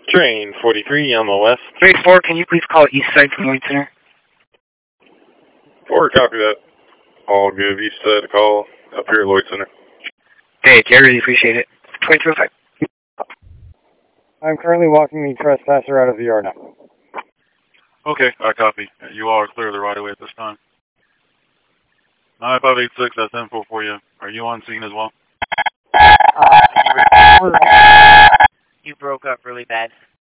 Train 43 on the west. Grade 4, can you please call East Side from Lloyd Center? 4, copy that. All good. East side call up here at Lloyd Center. Hey, I really appreciate it. 2305. I'm currently walking the trespasser out of the yard now. Okay, I copy. You all are clear of the right of way at this time. 9586, that's info for you. Are you on scene as well? You broke up really bad.